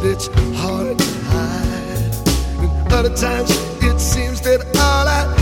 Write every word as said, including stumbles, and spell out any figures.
it's hard to hide. And other times it seems that all I